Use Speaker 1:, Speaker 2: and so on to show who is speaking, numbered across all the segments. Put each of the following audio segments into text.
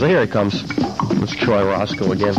Speaker 1: Here he comes. Let's try Roscoe again.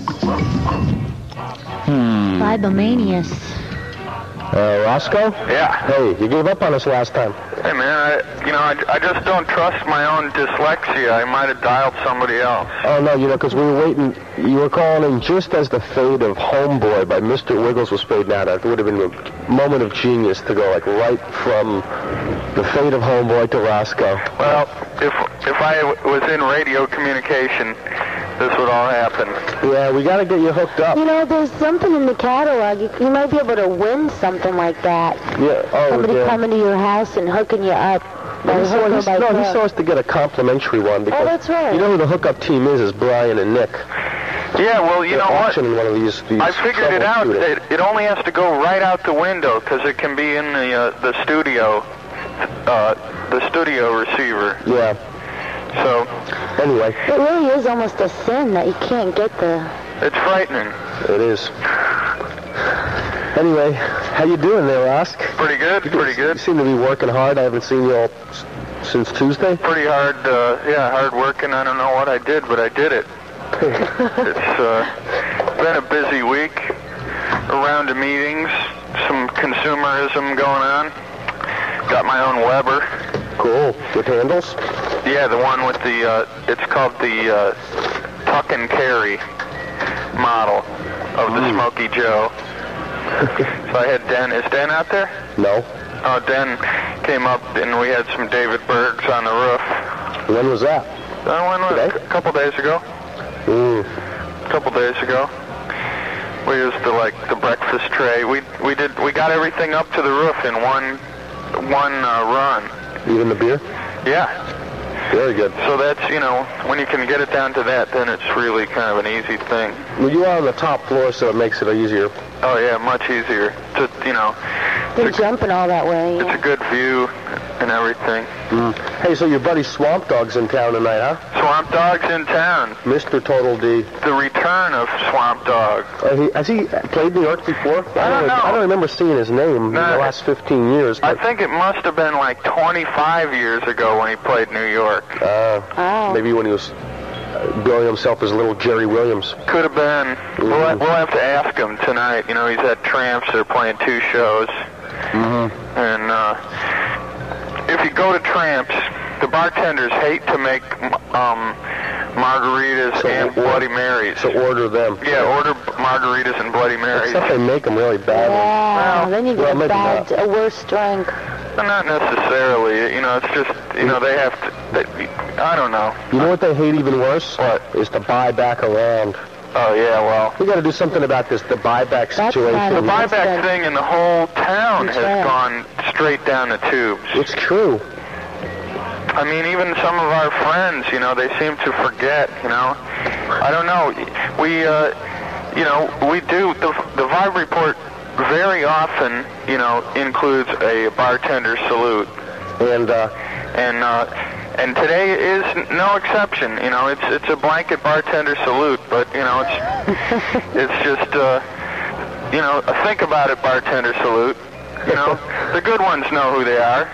Speaker 2: Libomanius.
Speaker 1: Roscoe?
Speaker 3: Yeah.
Speaker 1: Hey, you gave up on us last time.
Speaker 3: Hey, man, I just don't trust my own dyslexia. I might have dialed somebody else.
Speaker 1: Oh, no, because we were waiting. You were calling in just as the fade of Homeboy by Mr. Wiggles was fading out. It would have been a moment of genius to go, right from the fade of Homeboy to Roscoe.
Speaker 3: Well, if I was in radio communication, this would all happen.
Speaker 1: Yeah, we got to get you hooked up.
Speaker 2: There's something in the catalog. You might be able to win something like that.
Speaker 1: Yeah.
Speaker 2: Somebody coming to your house and hooking you up.
Speaker 1: He saw us to get a complimentary one. Because,
Speaker 2: that's right.
Speaker 1: You know who the hookup team is Brian and Nick.
Speaker 3: Yeah, well, you know what?
Speaker 1: In one of these
Speaker 3: I figured it out. It only has to go right out the window because it can be in the studio receiver.
Speaker 1: Yeah.
Speaker 3: So,
Speaker 1: anyway.
Speaker 2: It really is almost a sin that you can't get the...
Speaker 3: It's frightening.
Speaker 1: It is. Anyway, how you doing there, Rosk?
Speaker 3: Pretty good, pretty good.
Speaker 1: You seem to be working hard. I haven't seen you all since Tuesday.
Speaker 3: Pretty hard, hard working. I don't know what I did, but I did it. It's been a busy week. A round of meetings, some consumerism going on. Got my own Weber.
Speaker 1: Cool. With handles?
Speaker 3: Yeah, the one with the, it's called the Tuck and Carry model of the Smoky Joe. So I had Den. Is Den out there?
Speaker 1: No.
Speaker 3: Oh, Den came up and we had some David Bergs on the roof.
Speaker 1: When was that?
Speaker 3: A couple days ago. A couple days ago. We used the breakfast tray. We got everything up to the roof in one run.
Speaker 1: Even the beer?
Speaker 3: Yeah.
Speaker 1: Very good.
Speaker 3: So that's, when you can get it down to that, then it's really kind of an easy thing.
Speaker 1: Well, you are on the top floor, so it makes it easier.
Speaker 3: Oh, yeah, much easier.
Speaker 2: They're jumping all that way.
Speaker 3: It's a good view and everything.
Speaker 1: Hey, so your buddy Swamp Dog's in town tonight, huh?
Speaker 3: Swamp Dog's in town.
Speaker 1: Mr. Total D.
Speaker 3: The return of Swamp Dog.
Speaker 1: Has he played New York before?
Speaker 3: I don't know.
Speaker 1: I don't remember seeing his name in the last 15 years.
Speaker 3: I think it must have been 25 years ago when he played New York.
Speaker 1: Maybe when he was billing himself as little Jerry Williams.
Speaker 3: Could have been. We'll have to ask him tonight. He's at Tramps. They're playing 2 shows. And if you go to Tramps, the bartenders hate to make margaritas and Bloody Marys.
Speaker 1: So order them.
Speaker 3: Yeah, order margaritas and Bloody Marys.
Speaker 1: Except they make them really bad.
Speaker 2: Yeah, then you get a worse drink.
Speaker 3: Not necessarily. It's just, they have to, I don't know.
Speaker 1: You know what they hate even worse?
Speaker 3: What?
Speaker 1: Is to buy back around.
Speaker 3: Oh, yeah, well.
Speaker 1: We got to do something about the buyback situation.
Speaker 3: The buyback thing in the whole town has gone straight down the tubes.
Speaker 1: It's true.
Speaker 3: I mean, even some of our friends, they seem to forget, I don't know. We do, the Vibe Report very often, includes a bartender salute. And today is no exception. It's a blanket bartender salute, but it's just think about it, bartender salute. The good ones know who they are,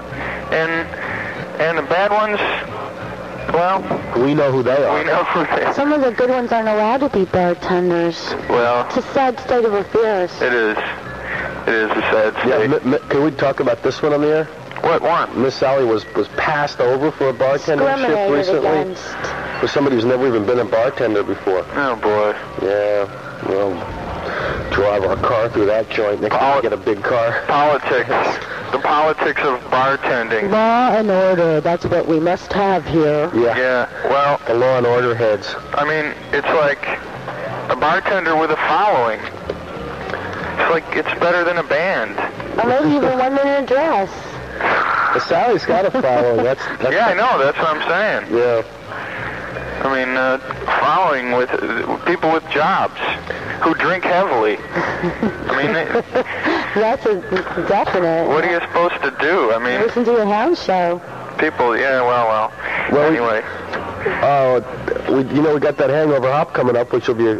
Speaker 3: and the bad ones, well,
Speaker 1: we know who they are.
Speaker 3: We know who they are.
Speaker 2: Some of the good ones aren't allowed to be bartenders.
Speaker 3: Well,
Speaker 2: it's a sad state of affairs.
Speaker 3: It is. It is a sad state.
Speaker 1: Yeah, can we talk about this one on the air?
Speaker 3: What one?
Speaker 1: Miss Sally was passed over for a bartendership recently. For somebody who's never even been a bartender before.
Speaker 3: Oh, boy.
Speaker 1: Yeah, well, drive our car through that joint. Next time we get a big car.
Speaker 3: Politics. The politics of bartending.
Speaker 2: Law and order, that's what we must have here.
Speaker 3: Yeah, well...
Speaker 1: The law and order heads.
Speaker 3: I mean, it's like a bartender with a following. It's like it's better than a band.
Speaker 2: Or maybe even one in a dress.
Speaker 1: Sally's got a following. That's
Speaker 3: yeah, I know. That's what I'm saying.
Speaker 1: Yeah.
Speaker 3: I mean, following with people with jobs who drink heavily. I mean,
Speaker 2: that's a definite.
Speaker 3: What are you supposed to do? I mean,
Speaker 2: listen to a house show.
Speaker 3: People, yeah, well. Anyway.
Speaker 1: We got that Hangover Hop coming up, which will be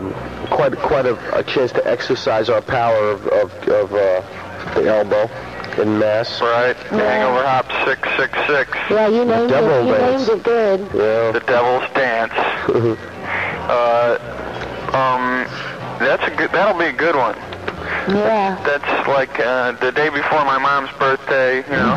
Speaker 1: quite a chance to exercise our power of the elbow. in Mass.
Speaker 3: Right. Hangover Hop 666.
Speaker 2: Yeah, you named it good.
Speaker 1: Yeah.
Speaker 3: The Devil's Dance. That'll be a good one.
Speaker 2: Yeah.
Speaker 3: That's like the day before my mom's birthday, you know.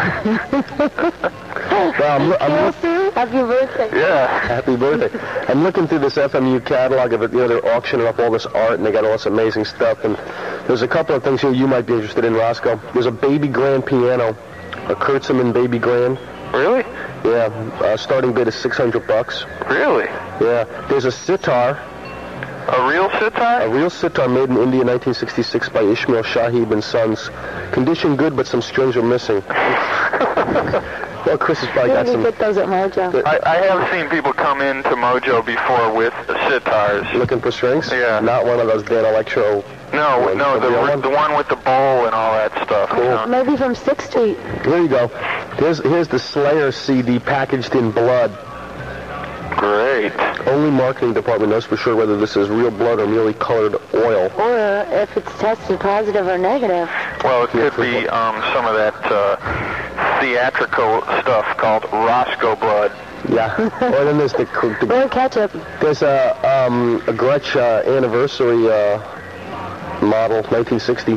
Speaker 1: Well,
Speaker 2: Happy birthday.
Speaker 3: Yeah.
Speaker 1: Happy birthday. I'm looking through this FMU catalog of it. They're auctioning up all this art, and they got all this amazing stuff. And there's a couple of things here you might be interested in, Roscoe. There's a baby grand piano, a Kurtzman baby grand.
Speaker 3: Really?
Speaker 1: Yeah. Starting bid is $600.
Speaker 3: Really?
Speaker 1: Yeah. There's a sitar.
Speaker 3: A real sitar?
Speaker 1: A real sitar made in India, 1966, by Ishmael Shahib and Sons. Condition good, but some strings are missing. Well, Chris has probably got some.
Speaker 2: Get those at Mojo.
Speaker 3: I have seen people come into Mojo before with sitars.
Speaker 1: Looking for strings?
Speaker 3: Yeah.
Speaker 1: Not one of those Dan Electro.
Speaker 3: No, the one with the bowl and all that stuff.
Speaker 1: Cool.
Speaker 3: You know?
Speaker 2: Maybe from 6th Street.
Speaker 1: Here you go. Here's the Slayer CD packaged in blood.
Speaker 3: Great.
Speaker 1: Only marketing department knows for sure whether this is real blood or merely colored oil.
Speaker 2: Or if it's tested positive or negative.
Speaker 3: Well, it could be some of that theatrical stuff called Roscoe blood.
Speaker 1: Yeah. Or then there's the
Speaker 2: Or ketchup.
Speaker 1: there's a Gretsch anniversary model, 1960.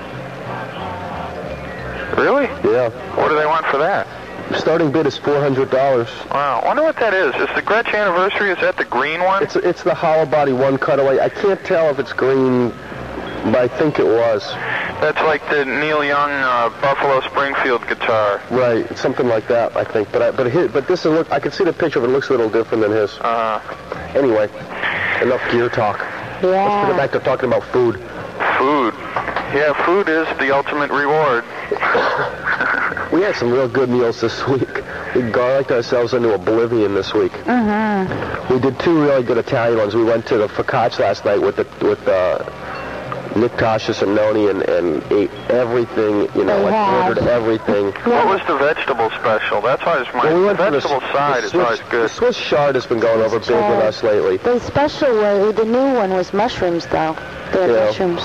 Speaker 3: Really?
Speaker 1: Yeah.
Speaker 3: What do they want for that?
Speaker 1: Starting bid is $400.
Speaker 3: Wow. I wonder what that is. Is the Gretsch anniversary, is that the green one?
Speaker 1: It's the hollow body one cutaway. I can't tell if it's green, but I think it was.
Speaker 3: That's like the Neil Young Buffalo Springfield guitar.
Speaker 1: Right, it's something like that, I think. But this is I can see the picture, but it looks a little different than his. Anyway, enough gear talk.
Speaker 2: Yeah.
Speaker 1: Let's get back to talking about food.
Speaker 3: Food. Yeah, food is the ultimate reward.
Speaker 1: We had some real good meals this week. We garliced ourselves into oblivion this week.
Speaker 2: Mm-hmm.
Speaker 1: We did two really good Italian ones. We went to the Focaccia last night with Nick Tasha Simoni and ate everything, ordered everything.
Speaker 3: What was the vegetable special? That's always the vegetable side is always good.
Speaker 1: The Swiss chard has been going over big with us lately.
Speaker 2: The special way, the new one was mushrooms, though. They had mushrooms.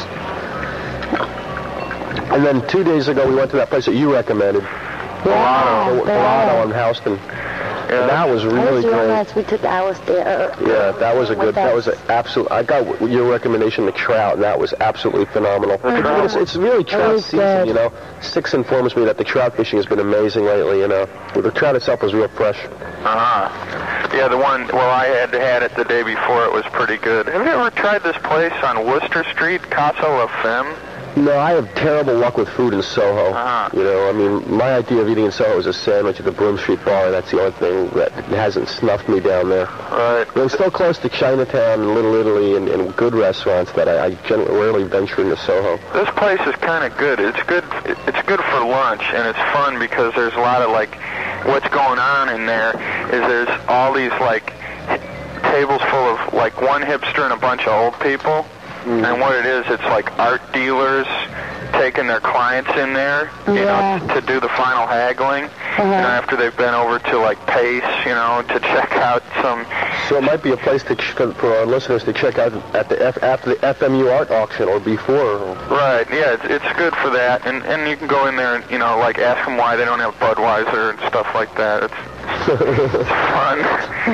Speaker 1: And then 2 days ago, we went to that place that you recommended. Pilado in Houston. Yeah, that was really great.
Speaker 2: Nice. We took Alice there.
Speaker 1: Yeah, that was an absolute. I got your recommendation, the trout, and that was absolutely phenomenal. It's really trout season, you know. Six informs me that the trout fishing has been amazing lately, you know. The trout itself was real fresh.
Speaker 3: Yeah, the one, I had it the day before. It was pretty good. Have you ever tried this place on Worcester Street, Casa La Femme?
Speaker 1: No, I have terrible luck with food in Soho. You know, I mean, my idea of eating in Soho is a sandwich at the Broome Street Bar. That's the only thing that hasn't snuffed me down there.
Speaker 3: Right.
Speaker 1: But I'm still close to Chinatown and Little Italy and good restaurants that I rarely venture into Soho.
Speaker 3: This place is kind of good. It's good for lunch, and it's fun because there's a lot of, what's going on in there is there's all these, tables full of, one hipster and a bunch of old people. And what it is, it's like art dealers taking their clients in there, you know, to do the final haggling. After they've been over to Pace, to check out some.
Speaker 1: So it might be a place for our listeners to check out after the FMU art auction or before.
Speaker 3: Right. Yeah, it's good for that, and you can go in there and ask them why they don't have Budweiser and stuff like that. It's fun.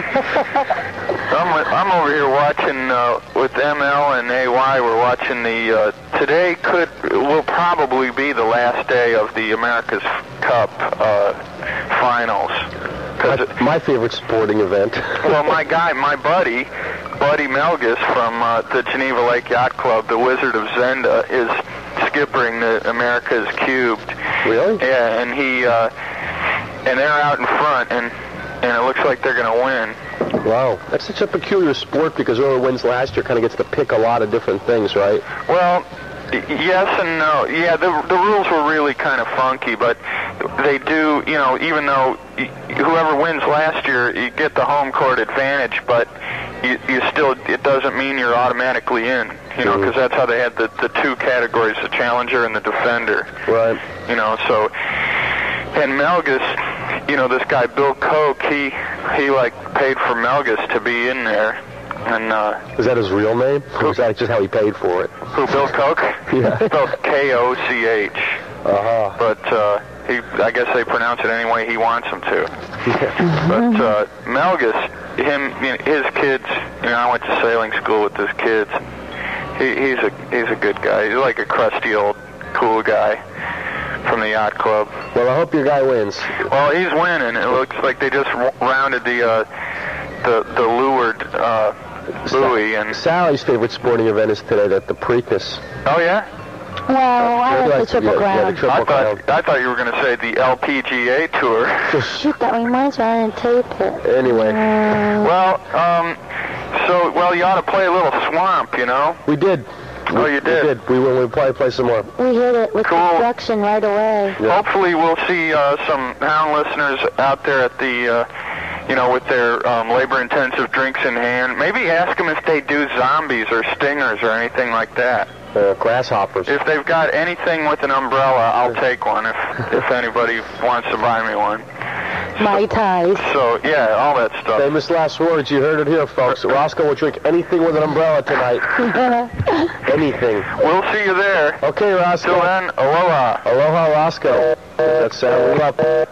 Speaker 3: I'm over here watching with ML and AY. We're watching the today will probably be the last day of the America's Cup finals.
Speaker 1: My favorite sporting event.
Speaker 3: Well, my buddy Melgus from the Geneva Lake Yacht Club, the Wizard of Zenda, is skippering the America's Cubed.
Speaker 1: Really?
Speaker 3: Yeah, and he and they're out in front, and it looks like they're going to win.
Speaker 1: Wow, that's such a peculiar sport because whoever wins last year kind of gets to pick a lot of different things, right?
Speaker 3: Well, yes and no. Yeah, the rules were really kind of funky, but they do, even though whoever wins last year, you get the home court advantage, but you still, it doesn't mean you're automatically in, because that's how they had the two categories, the challenger and the defender.
Speaker 1: Right.
Speaker 3: So, and Melgus, this guy Bill Koch, he paid for Melgus to be in there. And
Speaker 1: is that his real name? Or is that just how he paid for it?
Speaker 3: Who, Bill Koch?
Speaker 1: Yeah.
Speaker 3: Spelled Koch. But I guess they pronounce it any way he wants them to. But Melgus, his kids, I went to sailing school with his kids. He's a good guy. He's like a crusty old cool guy from the yacht club.
Speaker 1: Well, I hope your guy wins.
Speaker 3: Well, he's winning. It looks like they just rounded the leeward buoy. And
Speaker 1: Sally's favorite sporting event is today, the Preakness.
Speaker 3: Oh yeah.
Speaker 2: Well, I like the Triple Crown.
Speaker 1: Yeah, the Triple Crown.
Speaker 3: I thought you were going to say the LPGA Tour.
Speaker 2: Shoot, that reminds me, I didn't tape it.
Speaker 1: Anyway.
Speaker 3: Well, you ought to play a little Swamp,
Speaker 1: We did.
Speaker 3: Oh, you did?
Speaker 1: We will. We'll probably play some more.
Speaker 2: We hit it with destruction right away.
Speaker 1: Yeah.
Speaker 3: Hopefully we'll see some Hound listeners out there at the, with their labor-intensive drinks in hand. Maybe ask them if they do zombies or stingers or anything like that.
Speaker 1: Grasshoppers.
Speaker 3: If they've got anything with an umbrella, I'll take one if anybody wants to buy me one.
Speaker 2: Mai Tais.
Speaker 3: So, yeah, all that stuff.
Speaker 1: Famous last words. You heard it here, folks. Roscoe will drink anything with an umbrella tonight. Anything.
Speaker 3: We'll see you there.
Speaker 1: Okay, Roscoe.
Speaker 3: Till then, aloha.
Speaker 1: Aloha, Roscoe. That's Saturday up.